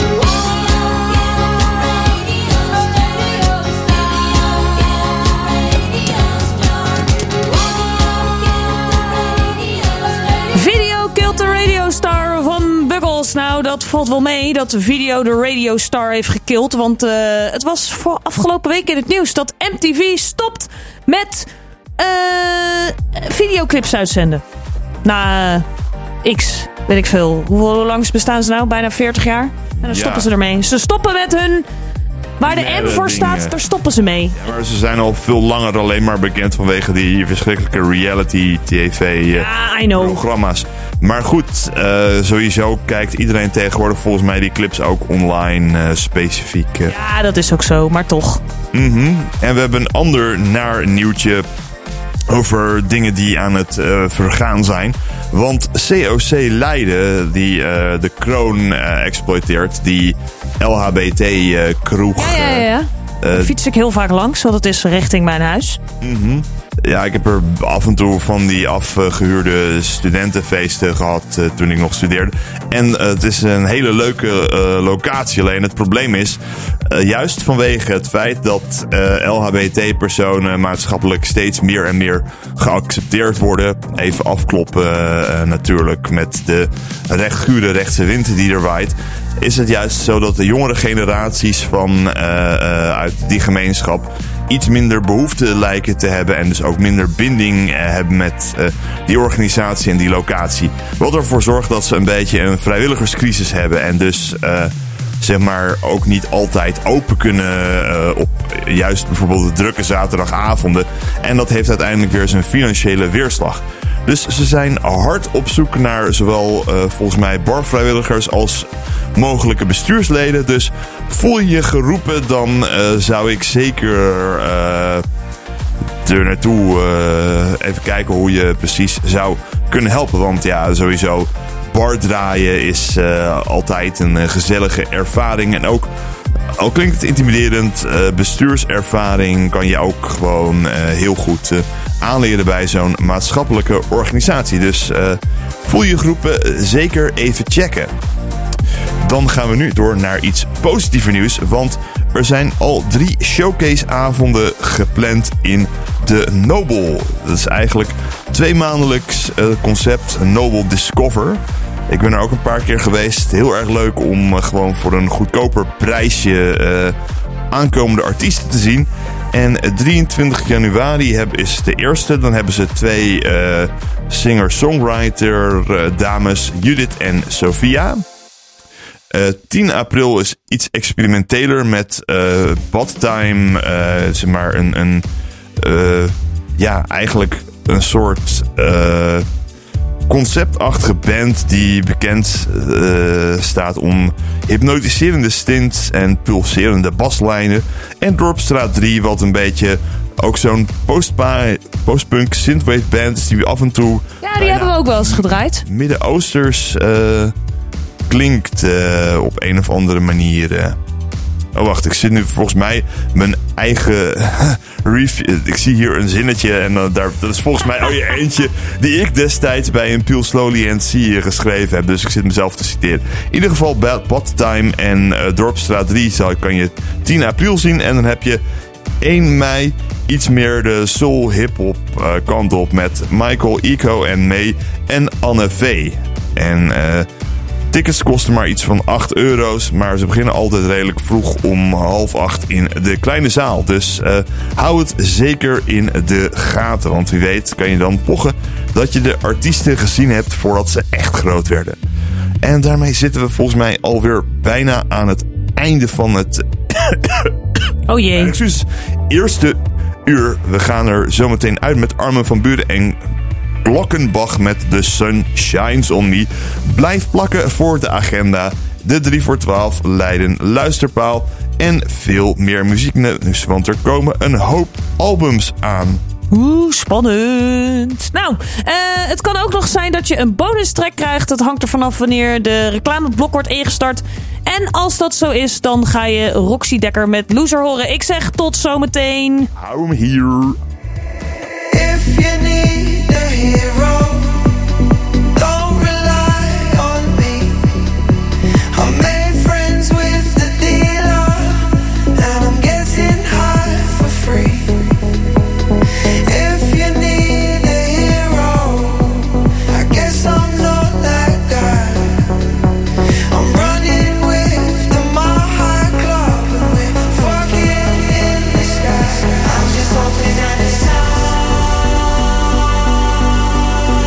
Video killed the radio star van Buggles. Nou, dat valt wel mee dat de video de radio star heeft gekild. Want eh, het was voor afgelopen week in het nieuws dat M T V stopt met eh, videoclips uitzenden. Na eh, X, weet ik veel. Hoeveel hoe lang bestaan ze nou? Bijna veertig jaar? En dan
Ja.
stoppen ze ermee. Ze stoppen met hun... Waar de
Nee,
M
dat
voor
ding,
staat,
eh.
daar stoppen ze mee.
Ja, maar ze zijn al veel langer alleen maar bekend vanwege die verschrikkelijke reality-tv-programma's.
Ja, I know.
Maar goed, eh, sowieso kijkt iedereen tegenwoordig volgens mij die clips ook online eh, specifiek. eh.
Ja, dat is ook zo, maar toch.
Mhm. En we hebben een ander naar nieuwtje over dingen die aan het eh, vergaan zijn. Want C O C Leiden, die eh, de kroon eh, exploiteert, die L H B T-kroeg.
Ja, ja, ja. Daar fiets ik heel vaak langs, want het is richting mijn huis.
Mhm. Ja, ik heb er af en toe van die afgehuurde studentenfeesten gehad uh, toen ik nog studeerde. En uh, het is een hele leuke uh, locatie. Alleen het probleem is, uh, juist vanwege het feit dat uh, L H B T-personen maatschappelijk steeds meer en meer geaccepteerd worden. Even afkloppen uh, natuurlijk met de recht gure rechtse wind die er waait. Is het juist zo dat de jongere generaties van uh, uh, uit die gemeenschap iets minder behoefte lijken te hebben en dus ook minder binding uh, hebben met uh, die organisatie en die locatie. Wat ervoor zorgt dat ze een beetje een vrijwilligerscrisis hebben en dus uh, zeg maar ook niet altijd open kunnen uh, op juist bijvoorbeeld de drukke zaterdagavonden. En dat heeft uiteindelijk weer zijn financiële weerslag. Dus ze zijn hard op zoek naar zowel uh, volgens mij barvrijwilligers als mogelijke bestuursleden. Dus voel je je geroepen, dan uh, zou ik zeker uh, er naartoe uh, even kijken hoe je precies zou kunnen helpen. Want ja, sowieso bar draaien is uh, altijd een uh, gezellige ervaring. En ook, al klinkt het intimiderend, uh, bestuurservaring kan je ook gewoon uh, heel goed uh, aanleren bij zo'n maatschappelijke organisatie. Dus uh, voel je groepen zeker even checken. Dan gaan we nu door naar iets positiever nieuws, want er zijn al drie showcase-avonden gepland in de Noble. Dat is eigenlijk tweemaandelijks uh, concept Noble Discover. Ik ben er ook een paar keer geweest. Heel erg leuk om uh, gewoon voor een goedkoper prijsje uh, aankomende artiesten te zien. En drieëntwintig januari heb, is de eerste. Dan hebben ze twee uh, singer-songwriter uh, dames, Judith en Sophia. Uh, tien april is iets experimenteler met uh, Badtime, uh, zeg maar een, een uh, ja, eigenlijk een soort uh, conceptachtige band die bekend uh, staat om hypnotiserende stints en pulserende baslijnen. En Dorpstraat drie, wat een beetje ook zo'n postpa- postpunk synthwave band is die af en toe...
Ja, die hebben we ook wel eens gedraaid.
Midden-Oosters uh, klinkt uh, op een of andere manier. Uh. Oh, wacht, ik zit nu volgens mij mijn eigen review. Ik zie hier een zinnetje en uh, daar, dat is volgens mij oh, je eentje die ik destijds bij een Peel Slowly and See geschreven heb. Dus ik zit mezelf te citeren. In ieder geval Bad Time en uh, Dorpstraat drie zal, kan je tien april zien. En dan heb je één mei iets meer de soul hip-hop uh, kant op met Michael, Eco en May en Anne V. En uh, tickets kosten maar iets van acht euro's, maar ze beginnen altijd redelijk vroeg om half acht in de kleine zaal. Dus uh, hou het zeker in de gaten, want wie weet kan je dan pochen dat je de artiesten gezien hebt voordat ze echt groot werden. En daarmee zitten we volgens mij alweer bijna aan het einde van het...
Oh jee.
Uh, excuus, eerste uur. We gaan er zometeen uit met Armin van Buuren en Glockenbach met The Sun Shines On Me. Blijf plakken voor de agenda. De drie voor twaalf Leiden luisterpaal. En veel meer muzieknieuws, want er komen een hoop albums aan.
Oeh, spannend. Nou, uh, het kan ook nog zijn dat je een bonus track krijgt. Dat hangt er vanaf wanneer de reclameblok wordt ingestart. En als dat zo is, dan ga je Roxy Dekker met Loser horen. Ik zeg tot zometeen.
Hou hem hier.
If you need a hero, don't rely on me. I made friends with the dealer, and I'm getting high for free. If you need a hero, I guess I'm not that guy. I'm running with the Mile Club, and we're fucking in the sky. I'm just hoping that it's time.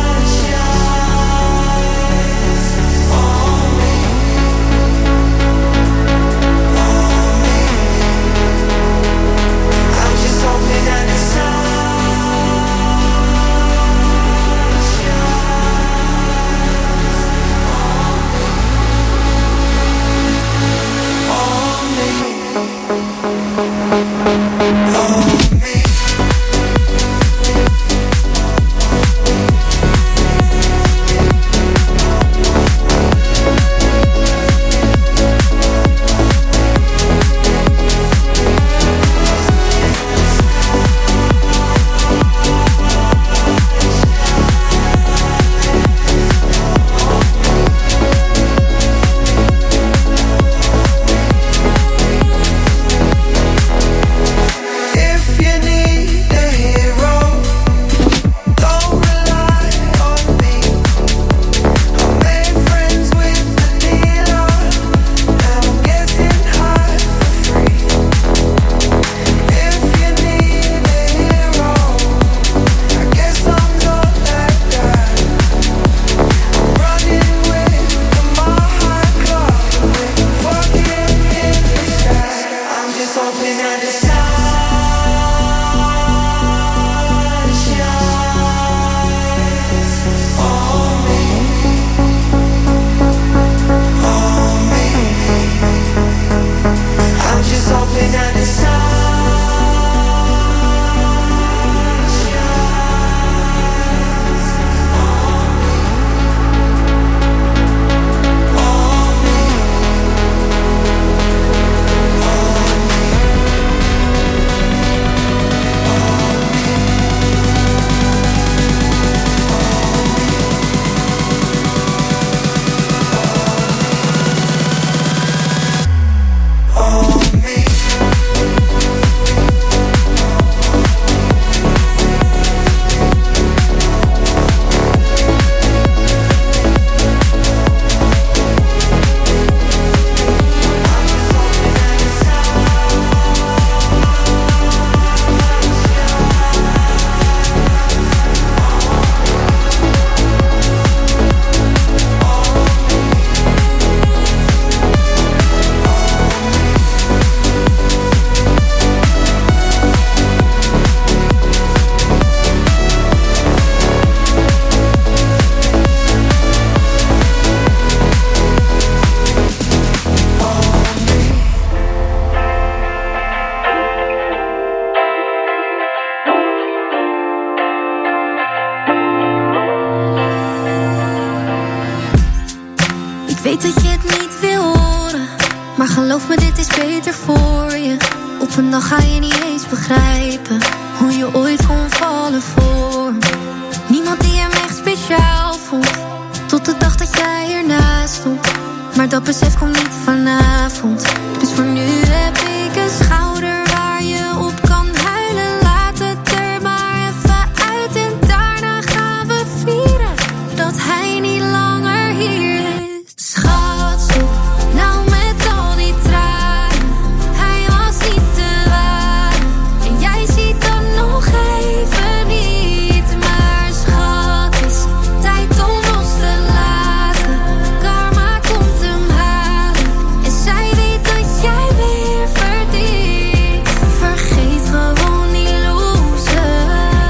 is beter voor je. Op een dag ga je niet eens begrijpen hoe je ooit kon vallen voor niemand die hem echt speciaal vond. Tot de dag dat jij ernaast stond. Maar dat besef komt niet vanavond. Dus voor nu heb ik een schouder waar je op kan huilen. Laat het er maar even uit en daarna gaan we vieren dat hij niet langer hier is. Schat, stop nou met al die tranen. Hij was niet te waar en jij ziet dan nog even niet. Maar schat, is tijd om los te laten. Karma komt hem halen en zij weet dat jij weer verdient. Vergeet gewoon die loser.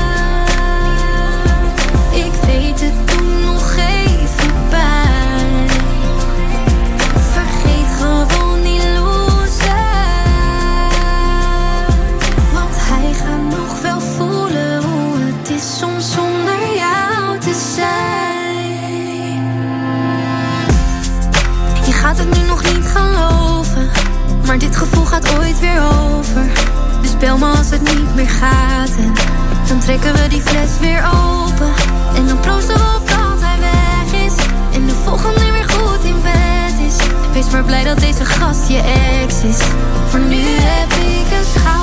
Ik weet het toen nog even pijn. Vergeet gewoon die loser. Want hij gaat nog wel voelen hoe het is soms zonder jou te zijn. Je gaat het nu nog niet geloven, maar dit gevoel gaat ooit weer over. Dus bel me als het niet meer gaat en dan trekken we die fles weer open. En dan proosten we op dat hij weg is en de volgende weer goed in bed is. Wees maar blij dat deze gast je ex is. Voor nu heb ik een schouder